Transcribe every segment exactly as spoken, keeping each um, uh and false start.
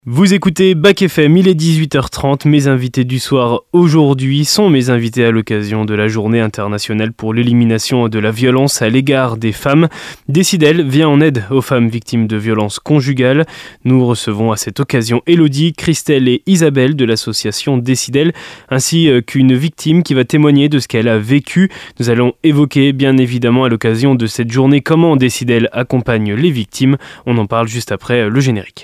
Vous écoutez Bac F M, il est dix-huit heures trente. Mes invités du soir aujourd'hui sont mes invités à l'occasion de la journée internationale pour l'élimination de la violence à l'égard des femmes. Décidel vient en aide aux femmes victimes de violences conjugales. Nous recevons à cette occasion Élodie, Christelle et Isabelle de l'association Décidel, ainsi qu'une victime qui va témoigner de ce qu'elle a vécu. Nous allons évoquer bien évidemment à l'occasion de cette journée comment Décidel accompagne les victimes. On en parle juste après le générique.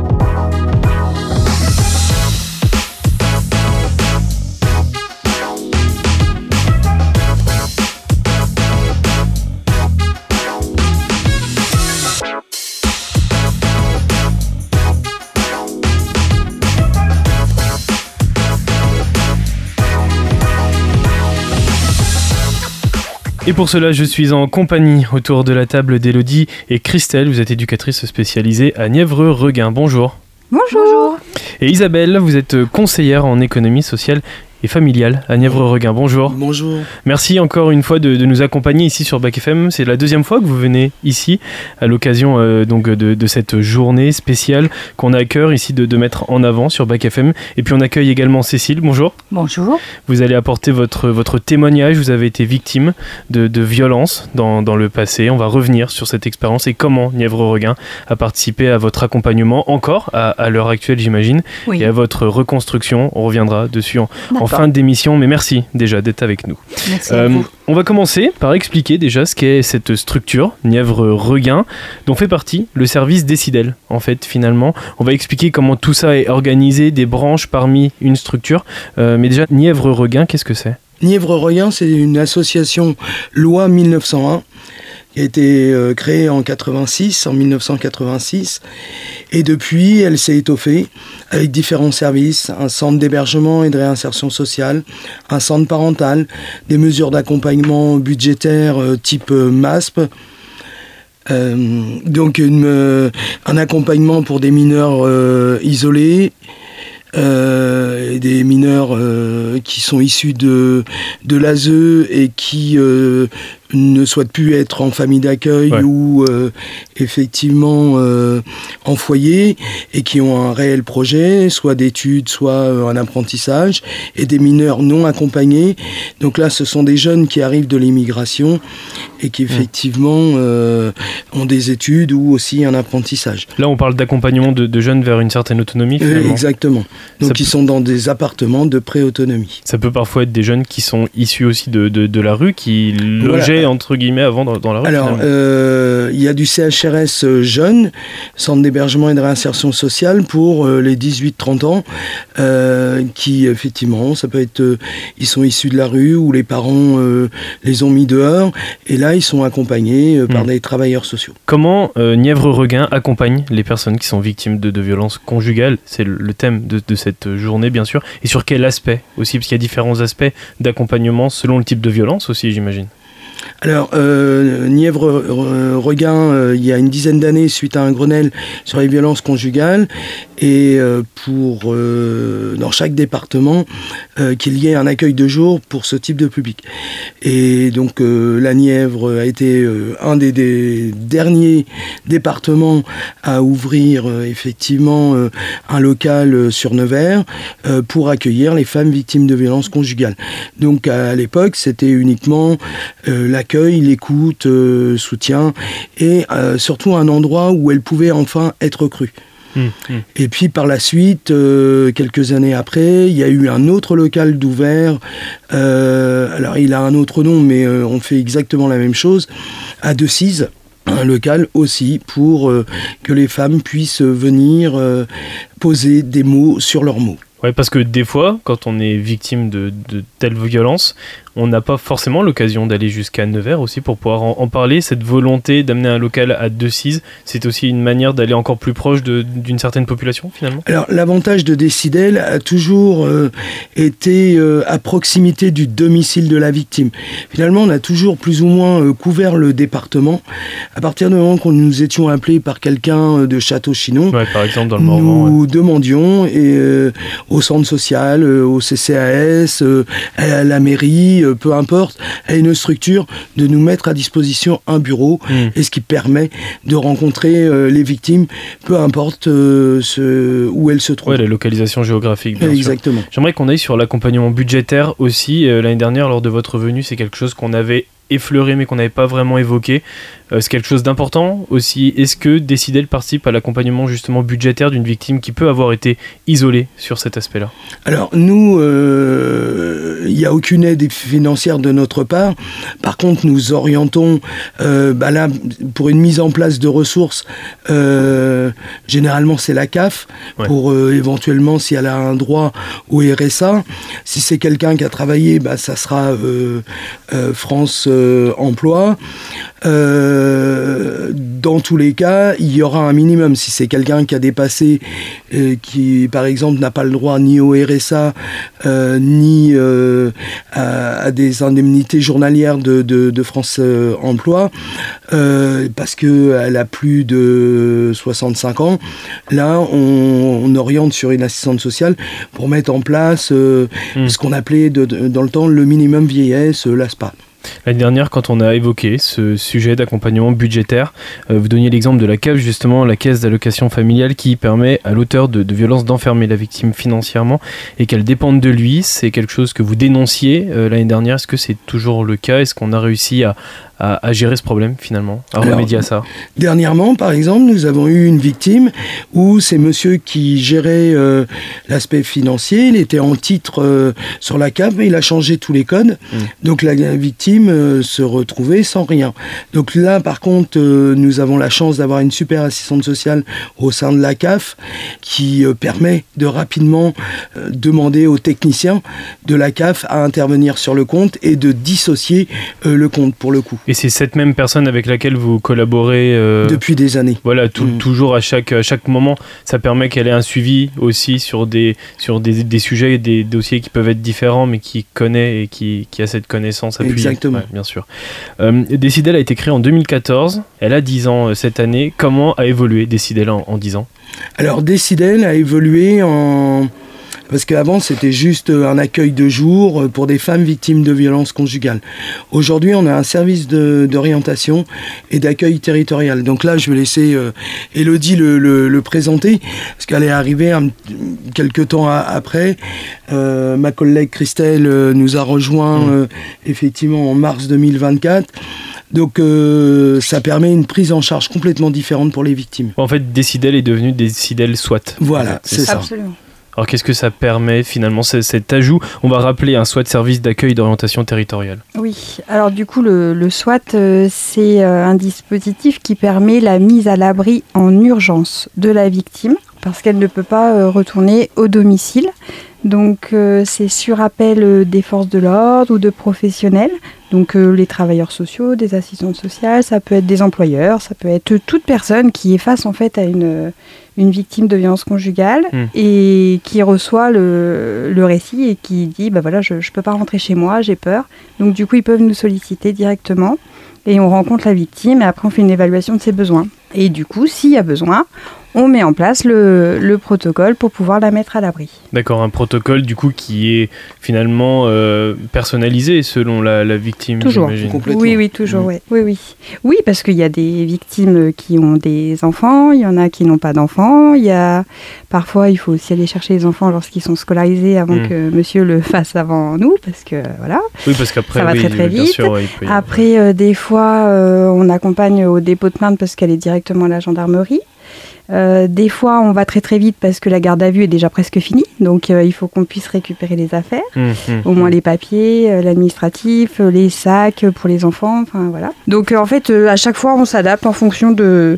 Et pour cela, je suis en compagnie autour de la table d'Élodie et Christelle. Vous êtes éducatrice spécialisée à Nièvre-Reguin. Bonjour. Bonjour. Et Isabelle, vous êtes conseillère en économie sociale et familiale à Nièvre-Reguin. Bonjour. Bonjour. Merci encore une fois de, de nous accompagner ici sur Bac F M. C'est la deuxième fois que vous venez ici à l'occasion euh, donc de, de cette journée spéciale qu'on a à cœur ici de, de mettre en avant sur Bac F M. Et puis on accueille également Cécile. Bonjour. Bonjour. Vous allez apporter votre, votre témoignage. Vous avez été victime de, de violences dans, dans le passé. On va revenir sur cette expérience et comment Nièvre-Reguin a participé à votre accompagnement encore à, à l'heure actuelle, j'imagine, oui. et à votre reconstruction. On reviendra dessus en, en fin d'émission, mais merci déjà d'être avec nous. Merci euh, à vous. On va commencer par expliquer déjà ce qu'est cette structure, Nièvre-Reguin, dont fait partie le service Décidel. En fait, finalement, on va expliquer comment tout ça est organisé, des branches parmi une structure. Euh, mais déjà, Nièvre-Reguin, qu'est-ce que c'est ? Nièvre-Reguin, c'est une association loi mille neuf cent un qui a été euh, créée en quatre-vingt-six, en mille neuf cent quatre-vingt-six. Et depuis, elle s'est étoffée avec différents services, un centre d'hébergement et de réinsertion sociale, un centre parental, des mesures d'accompagnement budgétaire euh, type euh, M A S P, euh, donc une, euh, un accompagnement pour des mineurs euh, isolés, Euh, et des mineurs euh, qui sont issus de, de l'A S E et qui euh, ne souhaitent plus être en famille d'accueil ouais. ou euh, effectivement euh, en foyer et qui ont un réel projet, soit d'études, soit euh, un apprentissage, et des mineurs non accompagnés. Donc là, ce sont des jeunes qui arrivent de l'immigration et qui effectivement euh, ont des études ou aussi un apprentissage. Là, on parle d'accompagnement de, de jeunes vers une certaine autonomie, finalement. Euh, exactement. Donc, ça ils peut... sont dans des appartements de pré-autonomie. Ça peut parfois être des jeunes qui sont issus aussi de, de, de la rue, qui logeaient, voilà. entre guillemets, avant dans, dans la rue. Alors, il euh, y a du C H R S jeune, Centre d'hébergement et de réinsertion sociale, pour euh, les dix-huit trente ans, euh, qui, effectivement, ça peut être... Euh, ils sont issus de la rue, ou les parents euh, les ont mis dehors, et là, ils sont accompagnés euh, par mmh. des travailleurs sociaux. Comment euh, Nièvre-Reguin accompagne les personnes qui sont victimes de, de violences conjugales ? C'est le, le thème de, de cette journée, bien sûr. Et sur quel aspect aussi ? Parce qu'il y a différents aspects d'accompagnement selon le type de violence aussi, j'imagine. Alors, euh, Nièvre-Reguin, euh, il y a une dizaine d'années, suite à un Grenelle sur les violences conjugales, et euh, pour, euh, dans chaque département, euh, qu'il y ait un accueil de jour pour ce type de public. Et donc, euh, la Nièvre a été euh, un des, des derniers départements à ouvrir, euh, effectivement, euh, un local euh, sur Nevers euh, pour accueillir les femmes victimes de violences conjugales. Donc, à l'époque, c'était uniquement... Euh, l'accueil, l'écoute, euh, soutien, et euh, surtout un endroit où elle pouvait enfin être crue. Mmh, mmh. Et puis par la suite, euh, quelques années après, il y a eu un autre local d'ouvert, euh, alors il a un autre nom, mais euh, on fait exactement la même chose, à Decize, un local aussi pour euh, que les femmes puissent venir euh, poser des mots sur leurs mots. Oui, parce que des fois, quand on est victime de, de telles violences, on n'a pas forcément l'occasion d'aller jusqu'à Nevers aussi pour pouvoir en, en parler. Cette volonté d'amener un local à Decize, c'est aussi une manière d'aller encore plus proche de, d'une certaine population, finalement ? Alors, l'avantage de Décidel a toujours euh, été euh, à proximité du domicile de la victime. Finalement, on a toujours plus ou moins euh, couvert le département. À partir du moment où nous étions appelés par quelqu'un de Château-Chinon, ouais, par exemple, dans le Morvan, nous ouais. demandions et, euh, au centre social, euh, au C C A S, euh, à la mairie, aussi, euh, peu importe, à une structure de nous mettre à disposition un bureau, mmh. et ce qui permet de rencontrer euh, les victimes, peu importe euh, ce, où elles se trouvent. Oui, la localisation géographique, bien Exactement. sûr. J'aimerais qu'on aille sur l'accompagnement budgétaire aussi. Euh, l'année dernière, lors de votre venue, c'est quelque chose qu'on avait effleuré mais qu'on n'avait pas vraiment évoqué. Euh, c'est quelque chose d'important aussi. Est-ce que Décidel participe à l'accompagnement justement budgétaire d'une victime qui peut avoir été isolée sur cet aspect-là ? Alors nous, il euh, n'y a aucune aide financière de notre part. Par contre, nous orientons euh, bah là, pour une mise en place de ressources, euh, généralement c'est la C A F, ouais. pour euh, éventuellement si elle a un droit au R S A. Si c'est quelqu'un qui a travaillé, bah, ça sera euh, euh, France euh, Emploi. Euh, dans tous les cas, il y aura un minimum. Si c'est quelqu'un qui a dépassé, euh, qui par exemple n'a pas le droit ni au R S A, euh, ni euh, à, à des indemnités journalières de, de, de France euh, Emploi, euh, parce qu'elle a plus de soixante-cinq ans, là on, on oriente sur une assistante sociale pour mettre en place euh, mmh. ce qu'on appelait de, de, dans le temps le minimum vieillesse, euh, l'A S P A. L'année dernière, quand on a évoqué ce sujet d'accompagnement budgétaire, euh, vous donniez l'exemple de la C A F, justement, la caisse d'allocation familiale, qui permet à l'auteur de, de violences d'enfermer la victime financièrement et qu'elle dépende de lui. C'est quelque chose que vous dénonciez euh, l'année dernière. Est-ce que c'est toujours le cas ? Est-ce qu'on a réussi à, à, à gérer ce problème, finalement, à Alors, remédier à ça ? Dernièrement, par exemple, nous avons eu une victime où c'est monsieur qui gérait euh, l'aspect financier. Il était en titre euh, sur la C A F, mais il a changé tous les codes. Mmh. Donc la, la victime Euh, se retrouver sans rien. Donc là, par contre, euh, nous avons la chance d'avoir une super assistante sociale au sein de la C A F qui euh, permet de rapidement euh, demander aux techniciens de la C A F à intervenir sur le compte et de dissocier euh, le compte pour le coup. Et c'est cette même personne avec laquelle vous collaborez euh... depuis des années. Voilà, tout, mmh. toujours à chaque, à chaque moment. Ça permet qu'elle ait un suivi aussi sur des, sur des, des sujets, des dossiers qui peuvent être différents, mais qui connaît et qui, qui a cette connaissance appuyée. Exactement. Ouais, bien sûr. Euh, Décidel a été créée en deux mille quatorze. Elle a dix ans euh, cette année. Comment a évolué Décidel en, en dix ans ? Alors, Décidel a évolué en... Parce qu'avant, c'était juste un accueil de jour pour des femmes victimes de violences conjugales. Aujourd'hui, on a un service de, d'orientation et d'accueil territorial. Donc là, je vais laisser euh, Élodie le, le, le présenter, parce qu'elle est arrivée un, quelques temps à, après. Euh, ma collègue Christelle euh, nous a rejoint mmh. euh, effectivement en mars deux mille vingt-quatre. Donc euh, ça permet une prise en charge complètement différente pour les victimes. En fait, Décidel est devenu Décidel SWAT. Voilà, c'est, c'est ça. Absolument. Alors qu'est-ce que ça permet finalement, cet ajout ? On va rappeler un SWAT, service d'accueil d'orientation territoriale. Oui, alors du coup le, le SWAT euh, c'est euh, un dispositif qui permet la mise à l'abri en urgence de la victime parce qu'elle ne peut pas euh, retourner au domicile. Donc euh, c'est sur appel euh, des forces de l'ordre ou de professionnels, donc euh, les travailleurs sociaux, des assistantes sociales, ça peut être des employeurs, ça peut être toute personne qui est face en fait à une, une victime de violence conjugale mmh. et qui reçoit le, le récit et qui dit bah voilà je ne peux pas rentrer chez moi, j'ai peur. Donc du coup ils peuvent nous solliciter directement et on rencontre la victime et après on fait une évaluation de ses besoins. Et du coup s'il y a besoin, on met en place le, le protocole pour pouvoir la mettre à l'abri. D'accord, un protocole du coup qui est finalement euh, personnalisé selon la, la victime, toujours. J'imagine. Oui, oui, toujours, mmh. ouais. oui, oui. Oui, parce qu'il y a des victimes qui ont des enfants, il y en a qui n'ont pas d'enfants, il y a parfois il faut aussi aller chercher les enfants lorsqu'ils sont scolarisés avant mmh. que monsieur le fasse avant nous, parce que voilà. Oui, parce qu'après ça va oui, très très vite. Sûr, oui, peut... Après, euh, des fois, euh, on accompagne au dépôt de plainte parce qu'elle est directement à la gendarmerie. Euh, des fois, on va très très vite parce que la garde à vue est déjà presque finie, donc euh, il faut qu'on puisse récupérer les affaires, mmh, mmh, au moins mmh. les papiers, euh, l'administratif, euh, les sacs pour les enfants, enfin voilà. Donc euh, en fait, euh, à chaque fois, on s'adapte en fonction de,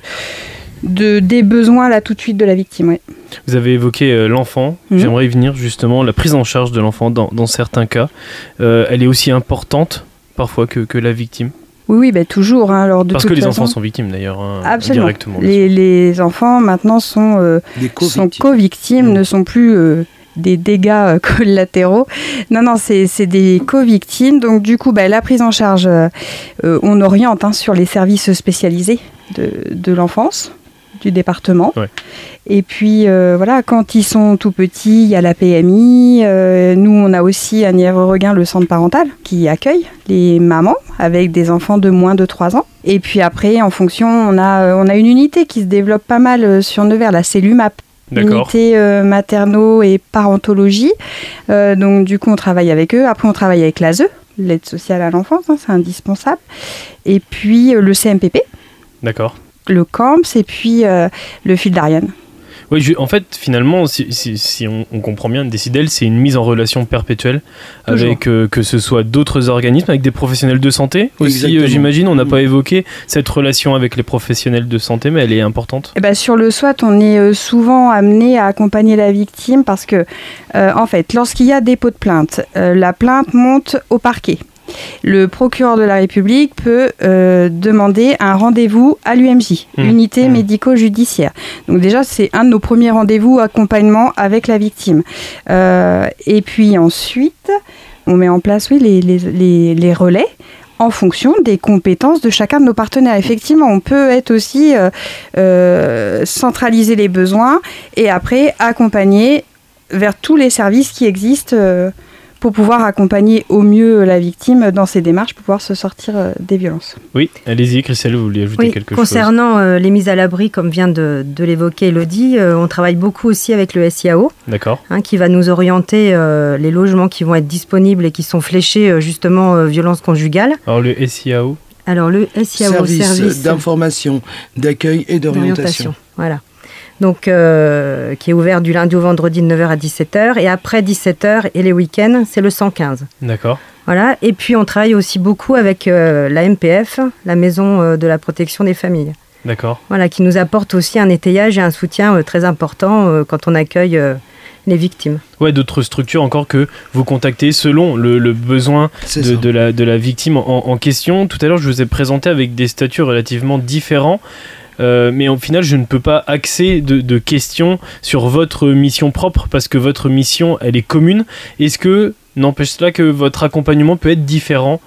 de des besoins là tout de suite de la victime. Ouais. Vous avez évoqué euh, l'enfant. Mmh. J'aimerais y venir justement, la prise en charge de l'enfant dans, dans certains cas, euh, elle est aussi importante parfois que, que la victime. Oui, oui, bah, toujours. Hein, alors de Parce toute que les façon, enfants sont victimes d'ailleurs, hein, absolument. Directement. Les, les enfants maintenant sont, euh, sont co-victimes, mmh. ne sont plus euh, des dégâts euh, collatéraux. Non, non, c'est, c'est des co-victimes. Donc du coup, bah, la prise en charge, euh, on oriente hein, sur les services spécialisés de, de l'enfance. du département. Ouais. Et puis euh, voilà, quand ils sont tout petits, il y a la P M I. Euh, nous, on a aussi à Nièvre-Regain le centre parental qui accueille les mamans avec des enfants de moins de trois ans. Et puis après, en fonction, on a, on a une unité qui se développe pas mal sur Nevers, la C E L U M A P. D'accord. Unité euh, maternaux et parentologie. Euh, donc du coup, on travaille avec eux. Après, on travaille avec l'A S E, l'aide sociale à l'enfance, hein, c'est indispensable. Et puis euh, le C M P P. D'accord. Le CAMPS et puis euh, le fil d'Ariane. Oui, je, en fait, finalement, si, si, si on, on comprend bien, Décidel, c'est une mise en relation perpétuelle Toujours. avec euh, que ce soit d'autres organismes, avec des professionnels de santé aussi, euh, j'imagine. On n'a pas évoqué cette relation avec les professionnels de santé, mais elle est importante. Et ben, sur le SWAT, on est euh, souvent amené à accompagner la victime parce que, euh, en fait, lorsqu'il y a dépôt de plainte, euh, la plainte monte au parquet. Le procureur de la République peut euh, demander un rendez-vous à l'U M J, mmh. unité mmh. médico-judiciaire. Donc déjà, c'est un de nos premiers rendez-vous accompagnement avec la victime. Euh, et puis ensuite, on met en place oui, les, les, les, les relais en fonction des compétences de chacun de nos partenaires. Effectivement, on peut être aussi euh, euh, centraliser les besoins et après accompagner vers tous les services qui existent euh, pour pouvoir accompagner au mieux la victime dans ses démarches pour pouvoir se sortir des violences. Oui, allez-y Christelle, vous voulez ajouter oui, quelque concernant, chose Concernant euh, les mises à l'abri, comme vient de, de l'évoquer Elodie, euh, on travaille beaucoup aussi avec le S I A O, D'accord. Hein, qui va nous orienter euh, les logements qui vont être disponibles et qui sont fléchés euh, justement euh, violence conjugale. Alors le S I A O Alors le S I A O, service, service d'information, d'accueil et d'orientation. d'orientation. Voilà. Donc, euh, qui est ouvert du lundi au vendredi de neuf heures à dix-sept heures. Et après dix-sept heures et les week-ends, c'est le cent quinze. D'accord. Voilà. Et puis, on travaille aussi beaucoup avec euh, la M P F, la Maison euh, de la protection des familles. D'accord. Voilà, qui nous apporte aussi un étayage et un soutien euh, très important euh, quand on accueille euh, les victimes. Ouais, d'autres structures encore que vous contactez selon le, le besoin de, de, la, de la victime en, en question. Tout à l'heure, je vous ai présenté avec des statuts relativement différents. Euh, mais au final, je ne peux pas axer de, de questions sur votre mission propre parce que votre mission, elle est commune. Est-ce que, n'empêche cela que votre accompagnement peut être différent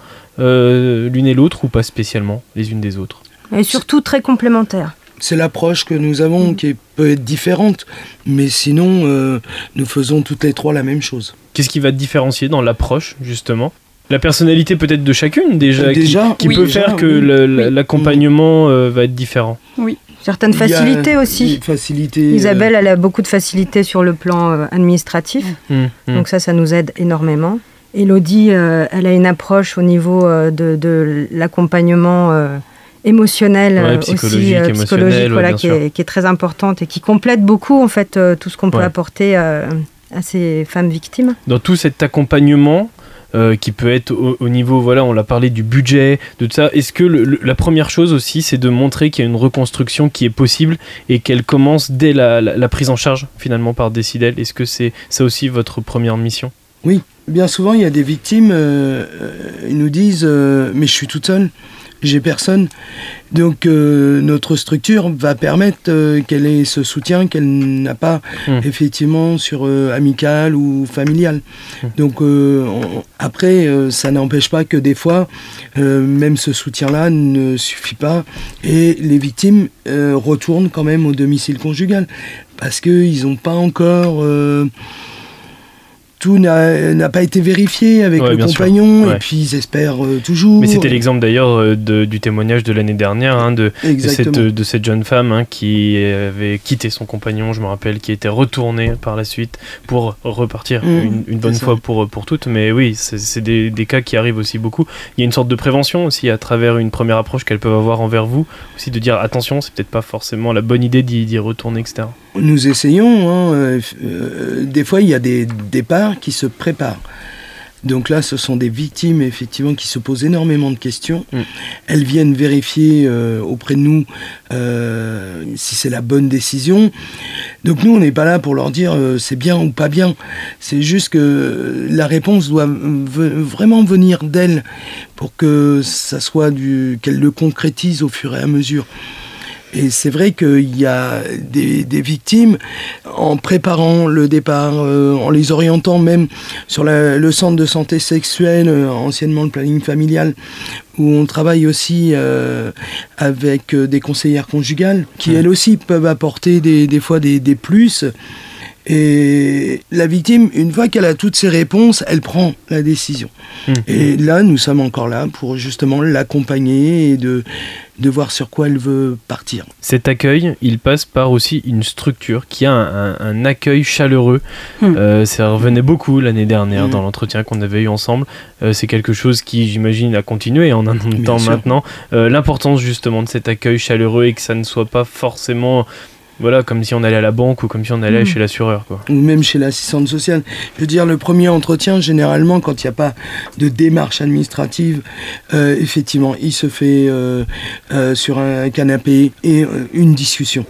euh, l'une et l'autre ou pas spécialement les unes des autres ? Et surtout très complémentaire. C'est l'approche que nous avons qui peut être différente, mais sinon, euh, nous faisons toutes les trois la même chose. Qu'est-ce qui va te différencier dans l'approche, justement ? La personnalité peut-être de chacune déjà, déjà qui, qui oui, peut déjà, faire que oui, le, oui. l'accompagnement euh, va être différent. Oui. Certaines facilités aussi. Facilité, Isabelle, elle a beaucoup de facilités sur le plan euh, administratif. Mmh, mmh. Donc ça, ça nous aide énormément. Elodie, euh, elle a une approche au niveau euh, de, de l'accompagnement euh, émotionnel, ouais, psychologique, aussi euh, psychologique, voilà, qui, est, qui est très importante et qui complète beaucoup en fait euh, tout ce qu'on peut ouais. apporter euh, à ces femmes victimes. Dans tout cet accompagnement, Euh, qui peut être au, au niveau, voilà, on l'a parlé du budget, de tout ça. Est-ce que le, le, la première chose aussi, c'est de montrer qu'il y a une reconstruction qui est possible et qu'elle commence dès la, la, la prise en charge, finalement, par Décidel ? Est-ce que c'est ça aussi votre première mission ? Oui, bien souvent, il y a des victimes, euh, ils nous disent euh, « mais je suis toute seule, j'ai personne ». Donc euh, notre structure va permettre euh, qu'elle ait ce soutien qu'elle n'a pas mmh. effectivement sur euh, amical ou familial. Mmh. Donc euh, on, après, euh, ça n'empêche pas que des fois, euh, même ce soutien-là ne suffit pas et les victimes euh, retournent quand même au domicile conjugal parce qu'ils n'ont pas encore... Euh, tout n'a, n'a pas été vérifié avec ouais, le compagnon, ouais. et puis ils espèrent euh, toujours. Mais c'était l'exemple d'ailleurs euh, de, du témoignage de l'année dernière, hein, de, de, cette, de cette jeune femme hein, qui avait quitté son compagnon, je me rappelle, qui était retournée par la suite pour repartir mmh, une, une bonne fois pour, pour toutes. Mais oui, c'est, c'est des, des cas qui arrivent aussi beaucoup. Il y a une sorte de prévention aussi à travers une première approche qu'elles peuvent avoir envers vous, aussi de dire attention, c'est peut-être pas forcément la bonne idée d'y, d'y retourner, et cetera. Nous essayons, hein, euh, euh, des fois il y a des départs qui se préparent. Donc là, ce sont des victimes effectivement qui se posent énormément de questions. Mmh. Elles viennent vérifier euh, auprès de nous euh, si c'est la bonne décision. Donc nous, on n'est pas là pour leur dire euh, c'est bien ou pas bien. C'est juste que la réponse doit v- vraiment venir d'elles pour que ça soit du qu'elles le concrétisent au fur et à mesure. Et c'est vrai qu'il y a des, des victimes, en préparant le départ, euh, en les orientant même sur la, le centre de santé sexuelle, euh, anciennement le planning familial, où on travaille aussi euh, avec euh, des conseillères conjugales, qui elles aussi peuvent apporter des, des fois des, des plus. Et la victime, une fois qu'elle a toutes ses réponses, elle prend la décision. Mmh. Et là, nous sommes encore là pour justement l'accompagner et de, de voir sur quoi elle veut partir. Cet accueil, il passe par aussi une structure qui a un, un, un accueil chaleureux. Mmh. Euh, ça revenait beaucoup l'année dernière mmh. dans l'entretien qu'on avait eu ensemble. Euh, c'est quelque chose qui, j'imagine, a continué en un temps maintenant. Euh, l'importance justement de cet accueil chaleureux et que ça ne soit pas forcément... Voilà, comme si on allait à la banque ou comme si on allait mmh. chez l'assureur, quoi. Ou même chez l'assistante sociale. Je veux dire, le premier entretien, généralement, quand il n'y a pas de démarche administrative, euh, effectivement, il se fait euh, euh, sur un canapé et euh, une discussion.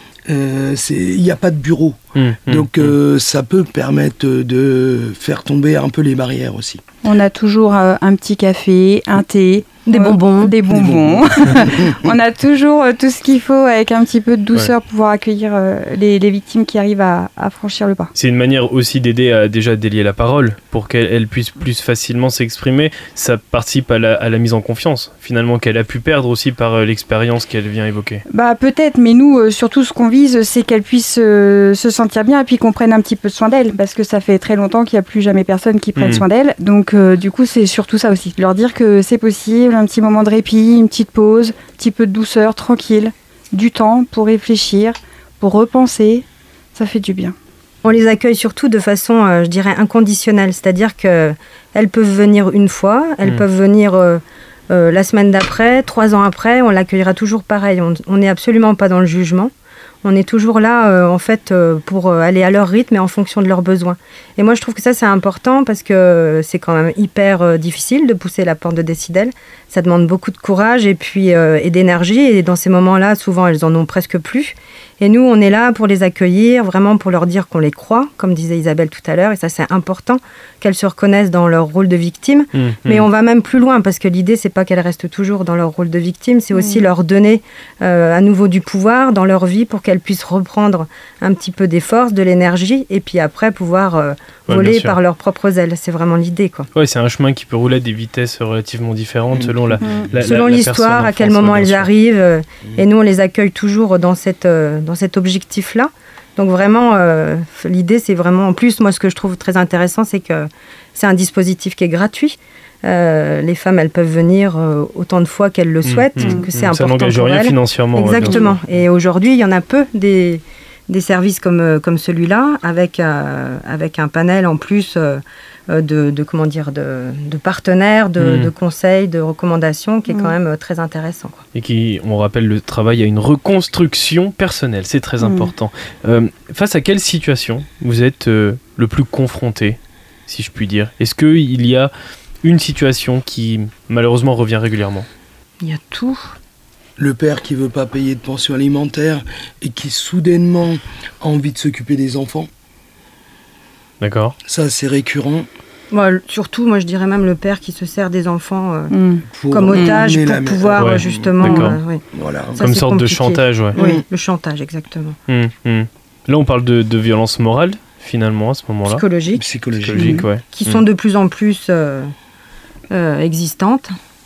Euh, il n'y a pas de bureau. Mmh, Donc, mmh. Euh, ça peut permettre de faire tomber un peu les barrières aussi. On a toujours euh, un petit café, un thé. Des bonbons. Des bonbons. On a toujours euh, tout ce qu'il faut avec un petit peu de douceur ouais. pour pouvoir accueillir euh, les, les victimes qui arrivent à, à franchir le pas. C'est une manière aussi d'aider à déjà délier la parole pour qu'elle puisse plus facilement s'exprimer. Ça participe à la, à la mise en confiance, finalement, qu'elle a pu perdre aussi par euh, l'expérience qu'elle vient évoquer. Bah, peut-être, mais nous, euh, surtout, ce qu'on vise, c'est qu'elle puisse euh, se sentir bien et puis qu'on prenne un petit peu soin d'elle, parce que ça fait très longtemps qu'il n'y a plus jamais personne qui prenne mmh. soin d'elle. Donc, euh, du coup, c'est surtout ça aussi. Leur dire que c'est possible, un petit moment de répit, une petite pause, un petit peu de douceur, tranquille, du temps pour réfléchir, pour repenser, ça fait du bien. On les accueille surtout de façon, euh, je dirais, inconditionnelle, c'est-à-dire qu'elles peuvent venir une fois, elles mmh. peuvent venir euh, euh, la semaine d'après, trois ans après, on l'accueillera toujours pareil, on n'est absolument pas dans le jugement. On est toujours là, euh, en fait, euh, pour euh, aller à leur rythme et en fonction de leurs besoins. Et moi, je trouve que ça, c'est important parce que c'est quand même hyper euh, difficile de pousser la porte de Décidel. Ça demande beaucoup de courage et, puis, euh, et d'énergie. Et dans ces moments-là, souvent, elles en ont presque plus. Et nous, on est là pour les accueillir, vraiment pour leur dire qu'on les croit, comme disait Isabelle tout à l'heure. Et ça, c'est important qu'elles se reconnaissent dans leur rôle de victime. Mmh, Mais mmh. on va même plus loin parce que l'idée, c'est pas qu'elles restent toujours dans leur rôle de victime. C'est aussi mmh. leur donner euh, à nouveau du pouvoir dans leur vie pour qu'elles puissent reprendre un petit peu des forces, de l'énergie. Et puis après, pouvoir euh, ouais, voler par leurs propres ailes. C'est vraiment l'idée, quoi. Ouais, c'est un chemin qui peut rouler à des vitesses relativement différentes mmh. selon la, mmh. la, selon la, l'histoire, la à quel moment elles arrivent. Euh, mmh. Et nous, on les accueille toujours dans cette... Euh, dans cet objectif-là. Donc vraiment, euh, l'idée, c'est vraiment... En plus, moi, ce que je trouve très intéressant, c'est que c'est un dispositif qui est gratuit. Euh, les femmes, elles peuvent venir euh, autant de fois qu'elles le souhaitent, mmh, que c'est mmh, important pour elles. Ça n'engage rien financièrement. Exactement. Ouais, et aujourd'hui, il y en a peu des, des services comme, comme celui-là, avec, euh, avec un panel en plus... Euh, De, de, comment dire, de, de partenaires, de, mmh. de conseils, de recommandations, qui est mmh. quand même très intéressant, quoi. Et qui, on rappelle, le travail à une reconstruction personnelle, c'est très mmh. important. Euh, face à quelle situation vous êtes euh, le plus confronté, si je puis dire ? Est-ce qu'il y a une situation qui, malheureusement, revient régulièrement ? Il y a tout. Le père qui ne veut pas payer de pension alimentaire et qui, soudainement, a envie de s'occuper des enfants. D'accord. Ça, c'est récurrent. Moi, surtout, moi, je dirais même le père qui se sert des enfants euh, mmh. comme otages pour la... pouvoir ouais. justement... Euh, oui. Voilà. Ça, comme sorte compliqué. de chantage, ouais. Oui, mmh. le chantage, exactement. Mmh. Mmh. Là, on parle de, de violence morale, finalement, à ce moment-là. Psychologique. Psychologique, Psychologique mmh. ouais. Qui mmh. sont de plus en plus euh, euh, existantes.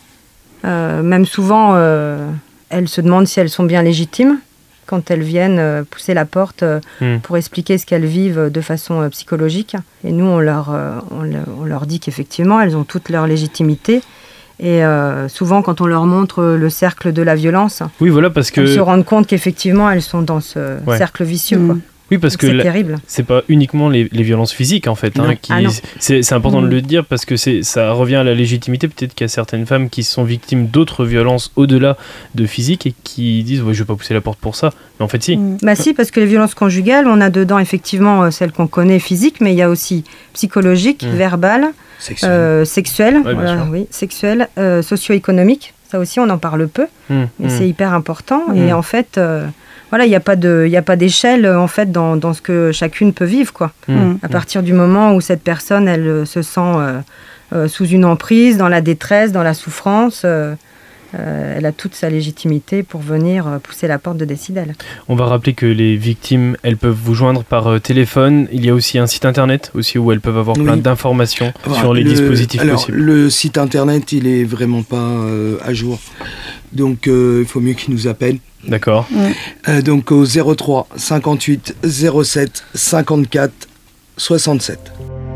Euh, même souvent, euh, elles se demandent si elles sont bien légitimes quand elles viennent euh, pousser la porte euh, mmh. pour expliquer ce qu'elles vivent de façon euh, psychologique. Et nous, on leur, euh, on, le, on leur dit qu'effectivement, elles ont toute leur légitimité. Et euh, souvent, quand on leur montre le cercle de la violence, oui, voilà, parce que... elles se rendent compte qu'effectivement, elles sont dans ce ouais. cercle vicieux, mmh. quoi. Oui, parce Donc que c'est la... terrible. C'est pas uniquement les, les violences physiques, en fait. Hein, qui... ah c'est, c'est important mmh. de le dire parce que c'est, ça revient à la légitimité. Peut-être qu'il y a certaines femmes qui sont victimes d'autres violences au-delà de physique et qui disent ouais, « je vais pas pousser la porte pour ça ». Mais en fait, si. Mmh. Bah si, parce que les violences conjugales, on a dedans effectivement euh, celles qu'on connaît physiques, mais il y a aussi psychologiques, mmh. verbales, sexuelles, euh, sexuelles, ouais, voilà, oui, sexuelles euh, socio-économiques. Ça aussi, on en parle peu, mmh. mais mmh. c'est hyper important. Mmh. Et en fait... Euh, Voilà, il n'y a pas de, il n'y a pas d'échelle en fait dans, dans ce que chacune peut vivre, quoi. Mmh. À partir du moment où cette personne, elle se sent euh, euh, sous une emprise, dans la détresse, dans la souffrance, euh, euh, elle a toute sa légitimité pour venir euh, pousser la porte de Décidel. On va rappeler que les victimes, elles peuvent vous joindre par euh, téléphone. Il y a aussi un site internet aussi où elles peuvent avoir plein oui. d'informations voilà, sur les le, dispositifs alors, possibles. Le site internet, il est vraiment pas euh, à jour. Donc euh, il faut mieux qu'ils nous appellent. D'accord. Ouais. Euh, donc au zéro trois cinquante-huit zéro sept cinquante-quatre soixante-sept.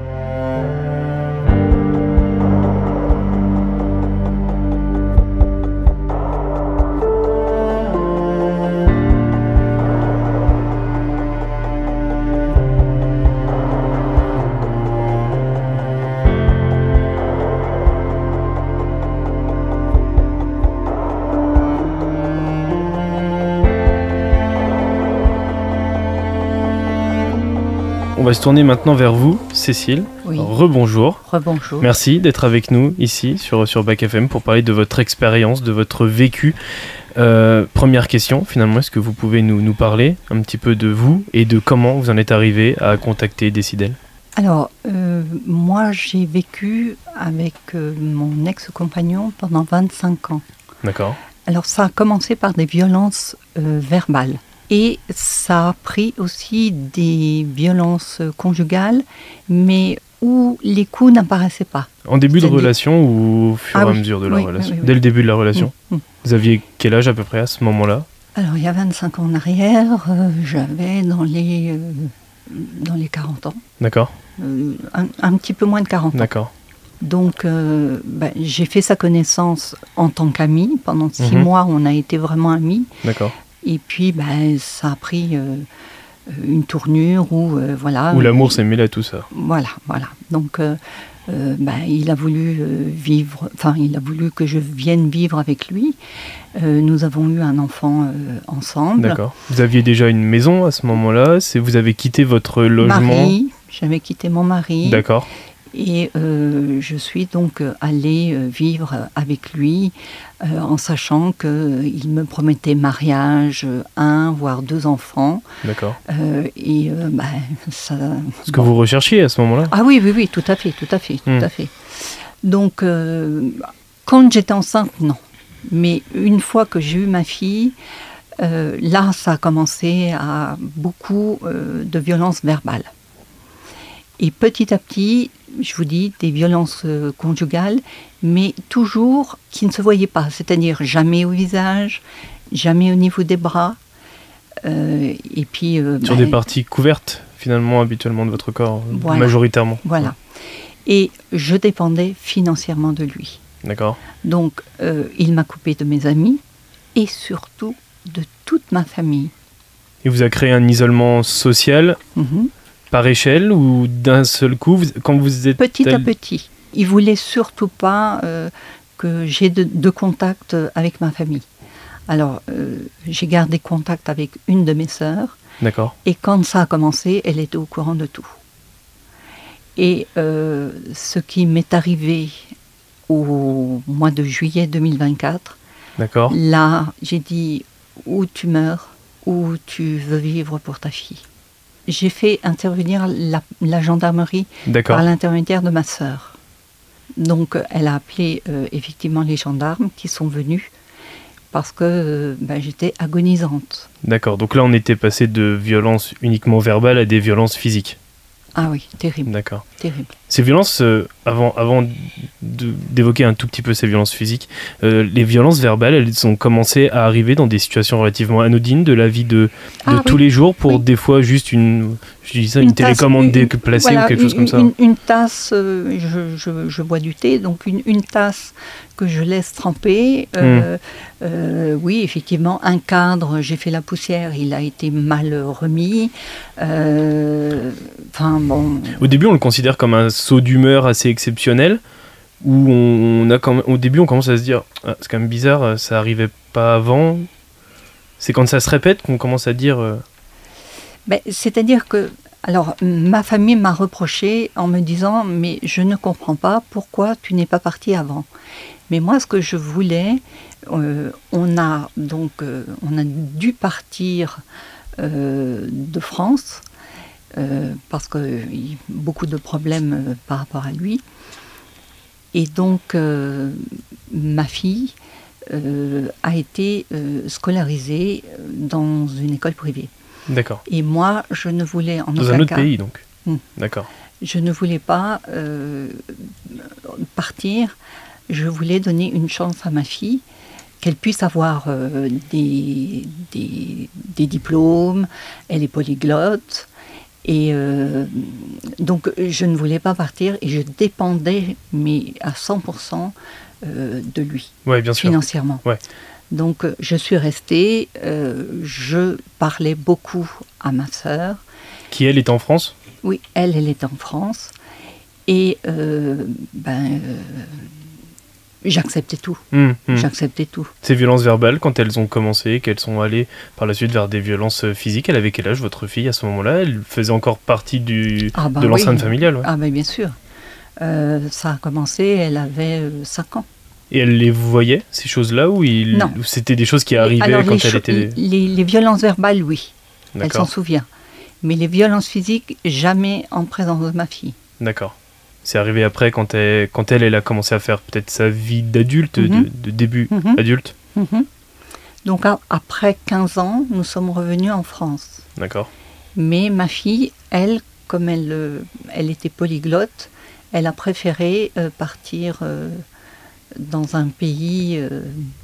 On va se tourner maintenant vers vous, Cécile. Oui. Rebonjour. Rebonjour. Merci d'être avec nous ici sur, sur Bac F M pour parler de votre expérience, de votre vécu. Euh, première question, finalement, est-ce que vous pouvez nous, nous parler un petit peu de vous et de comment vous en êtes arrivé à contacter Décidel ? Alors, euh, moi, j'ai vécu avec euh, mon ex-compagnon pendant vingt-cinq ans. D'accord. Alors, ça a commencé par des violences euh, verbales. Et ça a pris aussi des violences conjugales, mais où les coups n'apparaissaient pas. En début C'est-à-dire... de relation ou au fur et ah, à mesure de la oui, relation oui, oui, Dès le début de la relation mmh, mmh. Vous aviez quel âge à peu près à ce moment-là ? Alors, il y a vingt-cinq ans en arrière, euh, j'avais dans les, euh, dans les quarante ans. D'accord. Euh, un, un petit peu moins de quarante ans. D'accord. Donc, euh, bah, j'ai fait sa connaissance en tant qu'ami. Pendant six mmh. mois, on a été vraiment amis. D'accord. Et puis, ben, ça a pris euh, une tournure où, euh, voilà... Où l'amour s'est mêlé à tout ça. Voilà, voilà. Donc, euh, euh, ben, il a voulu euh, vivre... Enfin, il a voulu que je vienne vivre avec lui. Euh, nous avons eu un enfant euh, ensemble. D'accord. Vous aviez déjà une maison à ce moment-là ? C'est, vous avez quitté votre logement ? Mari, j'avais quitté mon mari. D'accord. Et euh, je suis donc allée euh, vivre avec lui euh, en sachant qu'il euh, me promettait mariage, euh, un voire deux enfants. D'accord. Euh, et euh, bah, ça. Ce bon. que vous recherchiez à ce moment-là ? Ah oui, oui, oui, tout à fait, tout à fait, tout mmh. à fait. Donc, euh, quand j'étais enceinte, non. Mais une fois que j'ai eu ma fille, euh, là, ça a commencé à beaucoup euh, de violences verbales. Et petit à petit, je vous dis, des violences euh, conjugales, mais toujours qui ne se voyaient pas. C'est-à-dire jamais au visage, jamais au niveau des bras. Euh, et puis, euh, Sur bah, des parties couvertes, finalement, habituellement, de votre corps, voilà, majoritairement. Voilà. Et je dépendais financièrement de lui. D'accord. Donc, euh, il m'a coupé de mes amis et surtout de toute ma famille. Il vous a créé un isolement social mm-hmm. Par échelle ou d'un seul coup, vous, quand vous êtes... Petit tel... à petit. Il ne voulait surtout pas euh, que j'ai de, de contact avec ma famille. Alors, euh, j'ai gardé contact avec une de mes sœurs. D'accord. Et quand ça a commencé, elle était au courant de tout. Et euh, ce qui m'est arrivé au mois de juillet deux mille vingt-quatre, d'accord. Là, j'ai dit, ou tu meurs, ou tu veux vivre pour ta fille. J'ai fait intervenir la, la gendarmerie d'accord. Par l'intermédiaire de ma sœur. Donc, elle a appelé euh, effectivement les gendarmes qui sont venus parce que euh, ben, j'étais agonisante. D'accord, donc là on était passé de violences uniquement verbales à des violences physiques. Ah oui, terrible. D'accord. Terrible. Ces violences, euh, avant, avant de, d'évoquer un tout petit peu ces violences physiques, euh, les violences verbales, elles ont commencé à arriver dans des situations relativement anodines de la vie de, de ah, tous oui. les jours, pour oui. des fois juste une, je dis ça, une, une télécommande tasse, déplacée voilà, ou quelque une, chose comme ça. Une, une tasse, euh, je, je, je bois du thé, donc une, une tasse que je laisse tremper. Euh, mmh. euh, oui, effectivement, un cadre, j'ai fait la poussière, il a été mal remis. Euh, enfin, bon. Au début, on le considère comme un saut d'humeur assez exceptionnel, où on a quand même, au début, on commence à se dire, ah, c'est quand même bizarre, ça arrivait pas avant. C'est quand ça se répète qu'on commence à dire. Euh... Ben, c'est-à-dire que, alors, ma famille m'a reproché en me disant, mais je ne comprends pas pourquoi tu n'es pas parti avant. Mais moi, ce que je voulais, euh, on a donc, euh, on a dû partir euh, de France euh, parce que y a beaucoup de problèmes euh, par rapport à lui. Et donc, euh, ma fille euh, a été euh, scolarisée dans une école privée. D'accord. Et moi, je ne voulais en Dans aucun un autre cas, pays, donc. Hmm. D'accord. Je ne voulais pas euh, partir. Je voulais donner une chance à ma fille, qu'elle puisse avoir euh, des, des, des diplômes. Elle est polyglotte. Et euh, donc, je ne voulais pas partir et je dépendais, mais à cent pour cent euh, de lui, ouais, bien sûr. financièrement. Ouais. Donc, je suis restée. Euh, je parlais beaucoup à ma sœur. Qui, elle, est en France ? Oui, elle, elle est en France. Et euh, ben, euh, j'acceptais tout. Mmh, mmh. J'acceptais tout. Ces violences verbales, quand elles ont commencé, qu'elles sont allées par la suite vers des violences physiques, elle avait quel âge, votre fille, à ce moment-là ? Elle faisait encore partie du, ah ben de l'enceinte oui. familiale, ouais. Ah ben bien sûr. Euh, ça a commencé, elle avait euh, cinq ans. Et elle les voyait, ces choses-là, ou, il, non. ou c'était des choses qui arrivaient Alors, quand elle cho- était... Les, les violences verbales, oui. D'accord. Elle s'en souvient. Mais les violences physiques, jamais en présence de ma fille. D'accord. C'est arrivé après, quand elle, quand elle, elle a commencé à faire peut-être sa vie d'adulte, Mm-hmm. de, de début Mm-hmm. adulte. Mm-hmm. Donc a, après quinze ans, nous sommes revenus en France. D'accord. Mais ma fille, elle, comme elle, euh, elle était polyglotte, elle a préféré euh, partir euh, dans un pays... Euh,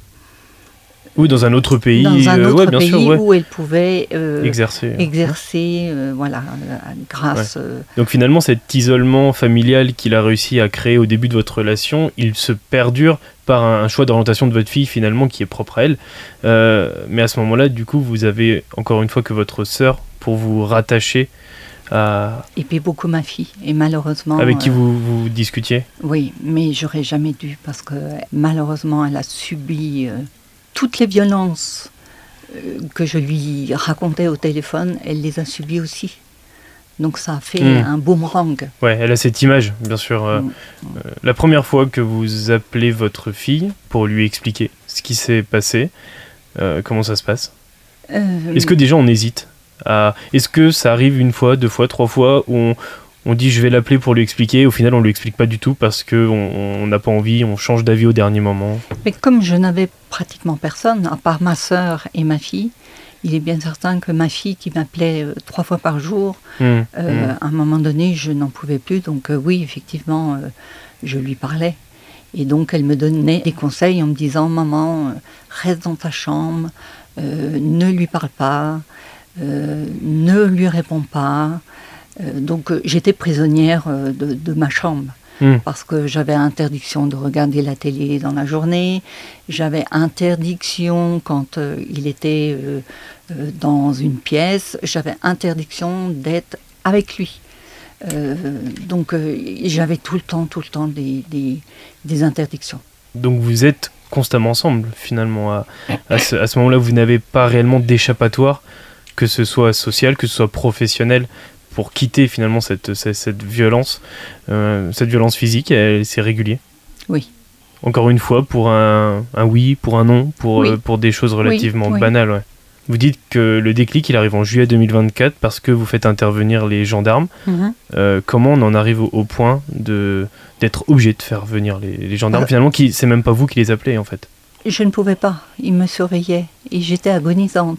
Oui, dans un autre pays. Dans un euh, autre ouais, bien pays sûr, ouais. où elle pouvait euh, exercer. exercer euh, voilà, euh, grâce... Ouais. Euh, Donc finalement, cet isolement familial qu'il a réussi à créer au début de votre relation, il se perdure par un, un choix d'orientation de votre fille finalement qui est propre à elle. Euh, mais à ce moment-là, du coup, vous avez encore une fois que votre sœur pour vous rattacher à... Et puis beaucoup ma fille. Et malheureusement... Avec qui euh, vous, vous discutiez ? Oui, mais j'aurais jamais dû parce que malheureusement, elle a subi... Euh, toutes les violences euh, que je lui racontais au téléphone, elle les a subies aussi. Donc ça a fait mmh. un boomerang. Ouais, elle a cette image, bien sûr. Euh, mmh. euh, la première fois que vous appelez votre fille pour lui expliquer ce qui s'est passé, euh, comment ça se passe ? euh, Est-ce que déjà on hésite à... Est-ce que ça arrive une fois, deux fois, trois fois où on, on dit je vais l'appeler pour lui expliquer, au final on lui explique pas du tout parce qu'on n'a pas envie, on change d'avis au dernier moment. Mais comme je n'avais pratiquement personne, à part ma sœur et ma fille, il est bien certain que ma fille qui m'appelait euh, trois fois par jour, mmh, euh, mmh. à un moment donné je n'en pouvais plus, donc euh, oui effectivement euh, je lui parlais. Et donc elle me donnait des conseils en me disant « Maman, euh, reste dans ta chambre, euh, ne lui parle pas, euh, ne lui réponds pas ». Euh, donc euh, j'étais prisonnière euh, de, de ma chambre mmh. parce que j'avais interdiction de regarder la télé dans la journée, j'avais interdiction quand euh, il était euh, euh, dans une pièce, j'avais interdiction d'être avec lui. Euh, donc euh, j'avais tout le temps, tout le temps des, des, des interdictions. Donc vous êtes constamment ensemble finalement, à, à ce, à ce moment-là vous n'avez pas réellement d'échappatoire, que ce soit social, que ce soit professionnel, pour quitter finalement cette, cette, cette violence, euh, cette violence physique, elle, c'est régulier. Oui. Encore une fois, pour un, un oui, pour un non, pour, oui. euh, pour des choses relativement oui, oui. banales. Ouais. Vous dites que le déclic, il arrive en juillet deux mille vingt-quatre parce que vous faites intervenir les gendarmes. Mm-hmm. Euh, comment on en arrive au, au point de, d'être obligé de faire venir les, les gendarmes euh, Finalement, qui, c'est même pas vous qui les appelez en fait. Je ne pouvais pas, ils me surveillaient et j'étais agonisante.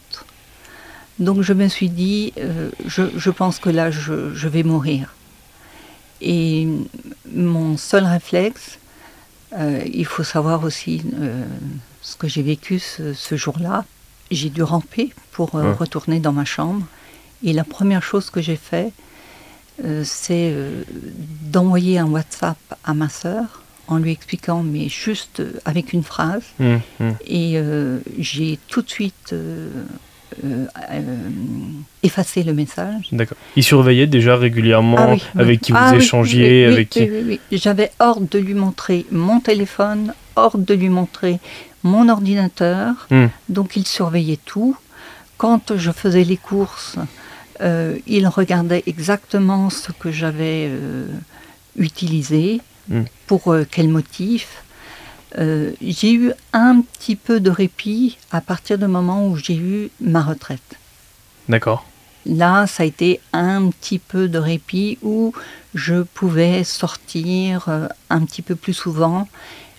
Donc je me suis dit, euh, je, je pense que là, je, je vais mourir. Et mon seul réflexe, euh, il faut savoir aussi euh, ce que j'ai vécu ce, ce jour-là. J'ai dû ramper pour euh, ouais. retourner dans ma chambre. Et la première chose que j'ai fait, euh, c'est euh, d'envoyer un WhatsApp à ma sœur en lui expliquant, mais juste avec une phrase. Mmh, mmh. Et euh, j'ai tout de suite... Euh, Euh, euh, effacer le message. D'accord. Il surveillait déjà régulièrement ah oui, avec oui. qui vous ah échangiez, oui, oui, avec oui, qui. Oui, oui, oui. J'avais ordre de lui montrer mon téléphone, ordre de lui montrer mon ordinateur. Mm. Donc il surveillait tout. Quand je faisais les courses, euh, il regardait exactement ce que j'avais euh, utilisé, mm. pour euh, quel motif. Euh, j'ai eu un petit peu de répit à partir du moment où j'ai eu ma retraite. D'accord. Là, ça a été un petit peu de répit où je pouvais sortir euh, un petit peu plus souvent,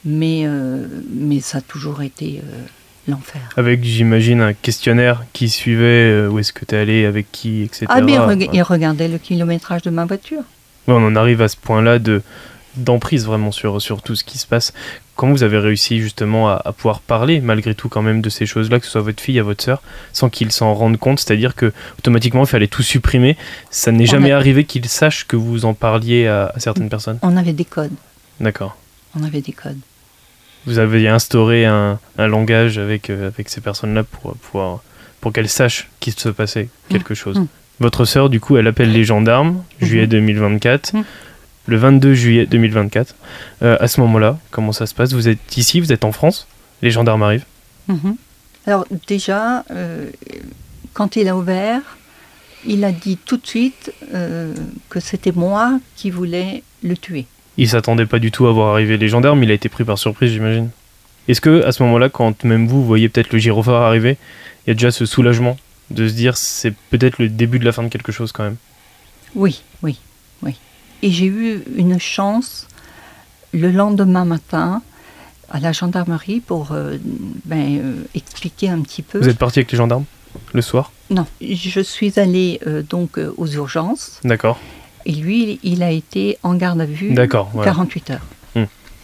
Mais, euh, mais ça a toujours été euh, l'enfer. Avec, j'imagine, un questionnaire qui suivait euh, où est-ce que tu es allé, avec qui, et cetera. Ah, mais il, reg- il regardait le kilométrage de ma voiture. Ouais, on en arrive à ce point-là de, d'emprise vraiment sur, sur tout ce qui se passe. Comment vous avez réussi justement à, à pouvoir parler malgré tout quand même de ces choses-là, que ce soit à votre fille, à votre sœur, sans qu'ils s'en rendent compte, c'est-à-dire que automatiquement il fallait tout supprimer, ça n'est on jamais a... arrivé qu'ils sachent que vous en parliez à, à certaines personnes? On avait des codes. D'accord. On avait des codes. Vous avez instauré un, un langage avec, euh, avec ces personnes-là pour, pour, pour qu'elles sachent qu'il se passait quelque mmh. chose. Mmh. Votre sœur, du coup, elle appelle les gendarmes, mmh. juillet deux mille vingt-quatre. Mmh. Le vingt-deux juillet deux mille vingt-quatre. Euh, à ce moment-là, comment ça se passe? Vous êtes ici, vous êtes en France, les gendarmes arrivent. Mmh. Alors déjà, euh, quand il a ouvert, il a dit tout de suite euh, que c'était moi qui voulais le tuer. Il ne s'attendait pas du tout à voir arriver les gendarmes, il a été pris par surprise, j'imagine. Est-ce que à ce moment-là, quand même vous voyez peut-être le gyrophare arriver, il y a déjà ce soulagement de se dire c'est peut-être le début de la fin de quelque chose quand même? Oui, oui, oui. Et j'ai eu une chance le lendemain matin à la gendarmerie pour euh, ben, euh, expliquer un petit peu. Vous êtes parti avec les gendarmes le soir? Non, je suis allée euh, donc euh, aux urgences. D'accord. Et lui, il a été en garde à vue D'accord, voilà. quarante-huit heures. Mmh.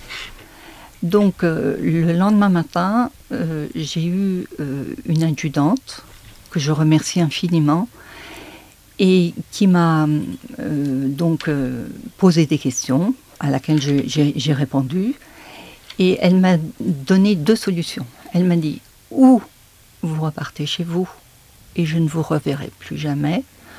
Donc euh, le lendemain matin, euh, j'ai eu euh, une adjudante que je remercie infiniment et qui m'a euh, donc euh, posé des questions à laquelle je, j'ai, j'ai répondu, et elle m'a donné deux solutions. Elle m'a dit ou vous repartez chez vous et je ne vous reverrai plus jamais,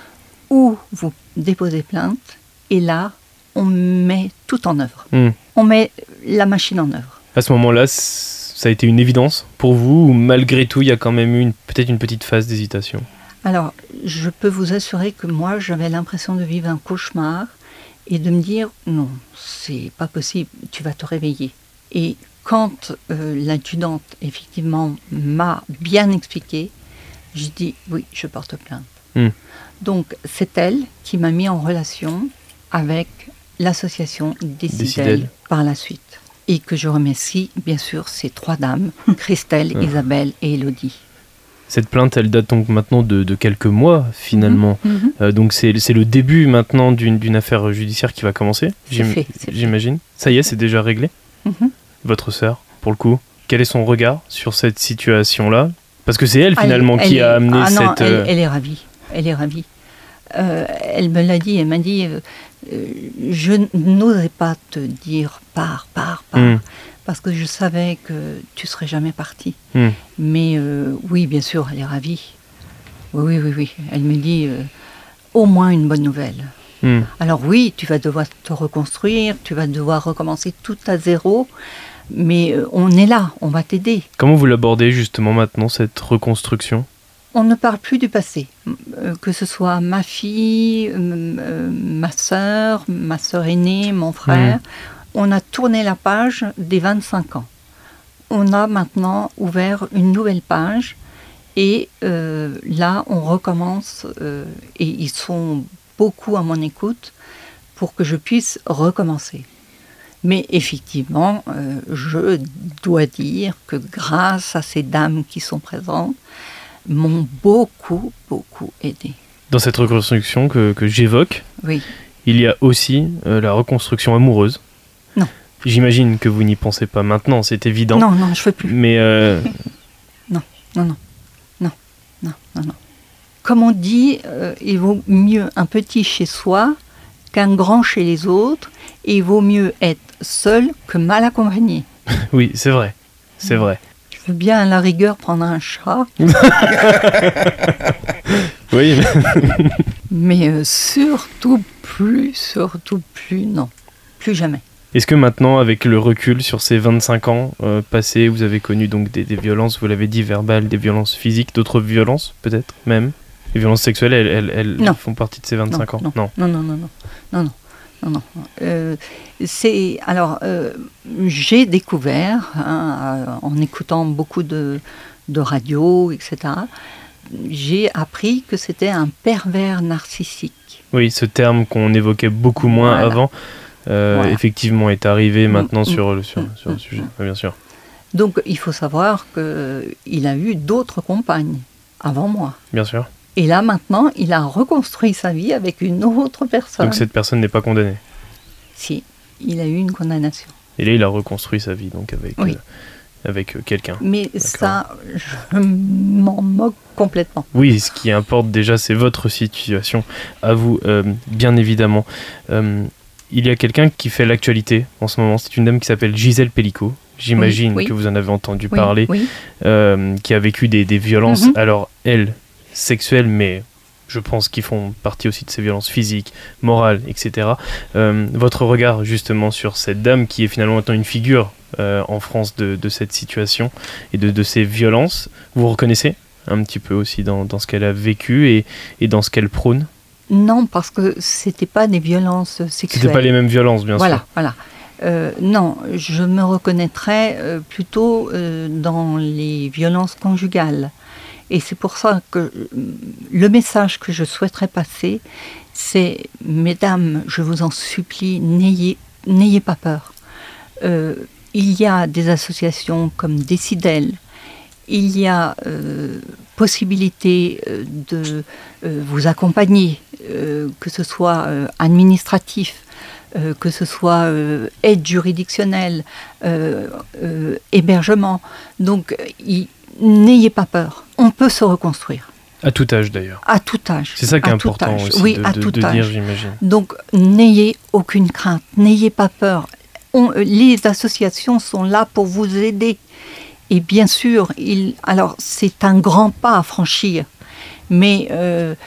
ou vous déposez plainte et là on met tout en œuvre. Mmh. On met la machine en œuvre. À ce moment-là, ça a été une évidence pour vous, ou malgré tout il y a quand même eu une, peut-être une petite phase d'hésitation? Alors, je peux vous assurer que moi, j'avais l'impression de vivre un cauchemar et de me dire, non, c'est pas possible, tu vas te réveiller. Et quand euh, l'adjudante, effectivement, m'a bien expliqué, j'ai dit, oui, je porte plainte. Mmh. Donc, c'est elle qui m'a mis en relation avec l'association Décidel, Décidel par la suite. Et que je remercie, bien sûr, ces trois dames, Christelle, mmh. Isabelle et Élodie. Cette plainte, elle date donc maintenant de, de quelques mois, finalement. Mmh. Euh, donc c'est, c'est le début maintenant d'une, d'une affaire judiciaire qui va commencer, c'est j'im- fait, c'est j'imagine. Fait. Ça y est, c'est déjà réglé. Mmh. Votre sœur, pour le coup, quel est son regard sur cette situation-là? Parce que c'est elle, finalement, elle, qui elle a est... amené ah non, cette... Elle, elle est ravie, elle est ravie. Euh, elle me l'a dit, elle m'a dit, euh, euh, je n'osais pas te dire pars, pars, pars. Mmh. Parce que je savais que tu ne serais jamais parti. Mmh. Mais euh, oui, bien sûr, elle est ravie. Oui, oui, oui, oui. Elle me dit euh, au moins une bonne nouvelle. Mmh. Alors oui, tu vas devoir te reconstruire, tu vas devoir recommencer tout à zéro, mais euh, on est là, on va t'aider. Comment vous l'abordez justement maintenant, cette reconstruction? On ne parle plus du passé, euh, que ce soit ma fille, euh, ma sœur, ma sœur aînée, mon frère. Mmh. On a tourné la page des vingt-cinq ans. On a maintenant ouvert une nouvelle page et euh, là, on recommence euh, et ils sont beaucoup à mon écoute pour que je puisse recommencer. Mais effectivement, euh, je dois dire que grâce à ces dames qui sont présentes, m'ont beaucoup, beaucoup aidé. Dans cette reconstruction que, que j'évoque, oui. il y a aussi euh, la reconstruction amoureuse. Non. J'imagine que vous n'y pensez pas maintenant, c'est évident. Non, non, je ne veux plus. Mais euh... non, non, non, non, non, non, non. Comme on dit, euh, il vaut mieux un petit chez soi qu'un grand chez les autres, et il vaut mieux être seul que mal accompagné. Oui, c'est vrai, c'est vrai. Je veux bien à la rigueur prendre un chat. Oui. Mais euh, surtout plus, surtout plus, non. Plus jamais. Est-ce que maintenant, avec le recul sur ces vingt-cinq ans euh, passés, vous avez connu donc des, des violences, vous l'avez dit, verbales, des violences physiques, d'autres violences peut-être même? Les violences sexuelles, elles, elles, elles font partie de ces vingt-cinq non, ans? Non, non, non, non, non, non, non. Non, non. Euh, c'est, alors, euh, j'ai découvert, hein, en écoutant beaucoup de, de radio, et cetera, j'ai appris que c'était un pervers narcissique. Oui, ce terme qu'on évoquait beaucoup moins voilà. avant. euh, voilà. effectivement est arrivé maintenant mmh. sur, sur, sur le sujet, oui, bien sûr. Donc il faut savoir qu'il a eu d'autres compagnes avant moi. Bien sûr. Et là maintenant, il a reconstruit sa vie avec une autre personne. Donc cette personne n'est pas condamnée? Si, il a eu une condamnation. Et là, il a reconstruit sa vie donc avec, oui. euh, avec euh, quelqu'un. Mais D'accord. ça, je m'en moque complètement. Oui, ce qui importe déjà, c'est votre situation à vous, euh, bien évidemment. Euh, il y a quelqu'un qui fait l'actualité en ce moment. C'est une dame qui s'appelle Gisèle Pellicot. J'imagine oui, oui. que vous en avez entendu oui, parler, oui. Euh, qui a vécu des, des violences. Mm-hmm. Alors, elle, sexuelles, mais je pense qu'ils font partie aussi de ces violences physiques, morales, et cetera. Euh, votre regard, justement, sur cette dame qui est finalement maintenant une figure euh, en France de, de cette situation et de, de ces violences, vous reconnaissez un petit peu aussi dans, dans ce qu'elle a vécu et, et dans ce qu'elle prône? Non, parce que c'était pas des violences sexuelles. C'était pas les mêmes violences, bien voilà, sûr. Voilà, voilà. Euh, non, je me reconnaîtrais euh, plutôt euh, dans les violences conjugales. Et c'est pour ça que euh, le message que je souhaiterais passer, c'est, mesdames, je vous en supplie, n'ayez, n'ayez pas peur. Euh, il y a des associations comme Décidel, il y a euh, possibilité euh, de euh, vous accompagner, euh, que ce soit euh, administratif, Euh, que ce soit euh, aide juridictionnelle, euh, euh, hébergement. Donc, y, n'ayez pas peur. On peut se reconstruire. À tout âge, d'ailleurs. À tout âge. C'est ça qui est important aussi oui, de, à de, tout de âge. dire, j'imagine. Donc, n'ayez aucune crainte. N'ayez pas peur. On, les associations sont là pour vous aider. Et bien sûr, il, alors, c'est un grand pas à franchir. Mais euh,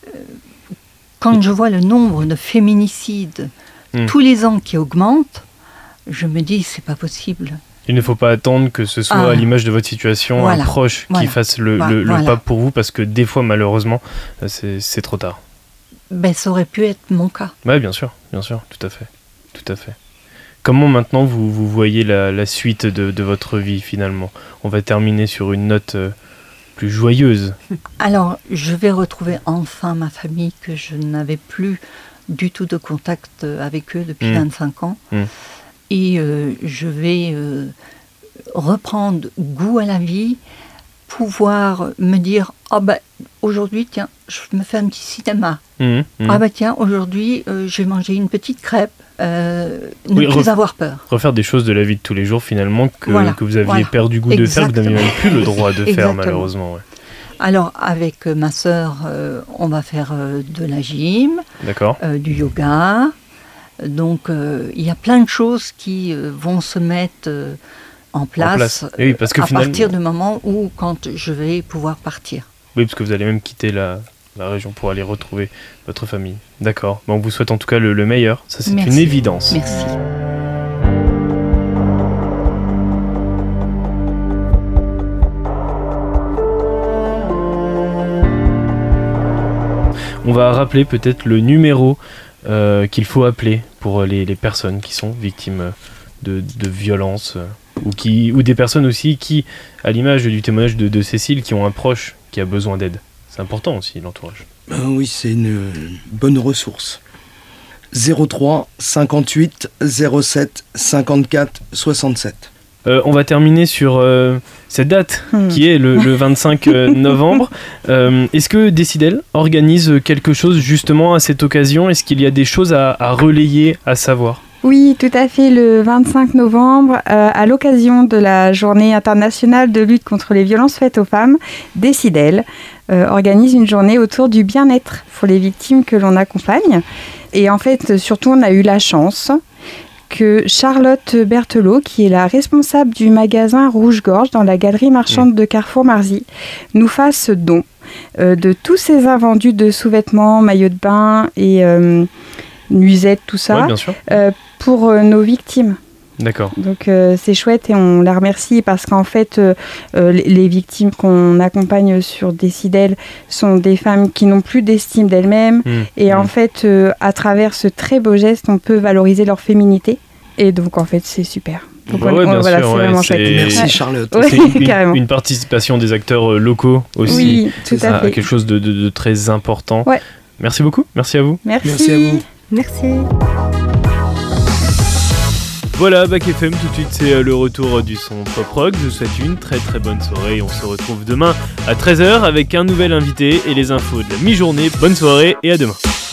quand je vois le nombre de féminicides Mmh. tous les ans qui augmentent, je me dis, c'est pas possible. Il ne faut pas attendre que ce soit ah. à l'image de votre situation voilà. un proche voilà. qui fasse le, voilà. le, le voilà. pas pour vous, parce que des fois, malheureusement, c'est, c'est trop tard. Ben, ça aurait pu être mon cas. Oui, bien sûr, bien sûr, tout à fait, tout à fait. Comment maintenant vous, vous voyez la, la suite de, de votre vie, finalement? On va terminer sur une note euh, plus joyeuse. Alors, je vais retrouver enfin ma famille que je n'avais plus du tout de contact avec eux depuis mmh. vingt-cinq ans. Mmh. Et euh, je vais euh, reprendre goût à la vie, pouvoir me dire « Ah ben, aujourd'hui, tiens, je me fais un petit cinéma. Mmh. Mmh. Ah ben, tiens, aujourd'hui, euh, je vais manger une petite crêpe. Euh, ne oui, plus ref- avoir peur. » Refaire des choses de la vie de tous les jours, finalement, que, que vous aviez voilà. perdu goût Exactement. de faire, que vous n'aviez même plus le droit de faire, malheureusement. Ouais. Alors, avec ma sœur, euh, on va faire euh, de la gym, euh, du yoga. Donc, euh, il y a plein de choses qui euh, vont se mettre euh, en place, en place. Et oui, parce que à finalement... partir du moment où, quand je vais pouvoir partir. Oui, parce que vous allez même quitter la, la région pour aller retrouver votre famille. D'accord. Bon, on vous souhaite en tout cas le, le meilleur. Ça, c'est Merci. une évidence. Merci. On va rappeler peut-être le numéro euh, qu'il faut appeler pour les, les personnes qui sont victimes de, de violences euh, ou, qui, ou des personnes aussi qui, à l'image du témoignage de, de Cécile, qui ont un proche qui a besoin d'aide. C'est important aussi, l'entourage. Euh, oui, c'est une bonne ressource. zéro trois cinquante-huit zéro sept cinquante-quatre soixante-sept. Euh, on va terminer sur euh, cette date mmh. qui est le, le vingt-cinq novembre. Euh, est-ce que Décidel organise quelque chose justement à cette occasion? Est-ce qu'il y a des choses à, à relayer, à savoir? Oui, tout à fait. Le vingt-cinq novembre, euh, à l'occasion de la Journée internationale de lutte contre les violences faites aux femmes, Décidel euh, organise une journée autour du bien-être pour les victimes que l'on accompagne. Et en fait, surtout, on a eu la chance que Charlotte Berthelot, qui est la responsable du magasin Rouge-Gorge dans la galerie marchande de Carrefour-Marzy, nous fasse don euh, de tous ces invendus de sous-vêtements, maillots de bain et euh, nuisettes, tout ça, ouais, euh, pour euh, nos victimes. D'accord. Donc euh, c'est chouette et on la remercie parce qu'en fait, euh, euh, les victimes qu'on accompagne sur Décidel sont des femmes qui n'ont plus d'estime d'elles-mêmes. Mmh. Et mmh. en fait, euh, à travers ce très beau geste, on peut valoriser leur féminité. Et donc en fait, c'est super. Donc bah on, ouais, bien on, voilà, sûr, c'est ouais, vraiment c'est... chouette. Merci ouais. Charlotte. Ouais, c'est une, une participation des acteurs locaux aussi. Oui, tout à, à fait. quelque chose de, de, de très important. Ouais. Merci beaucoup. Merci à vous. Merci. Merci à vous. Merci. Voilà, Bac F M, tout de suite c'est le retour du son pop rock. Je vous souhaite une très très bonne soirée et on se retrouve demain à treize heures avec un nouvel invité et les infos de la mi-journée. Bonne soirée et à demain.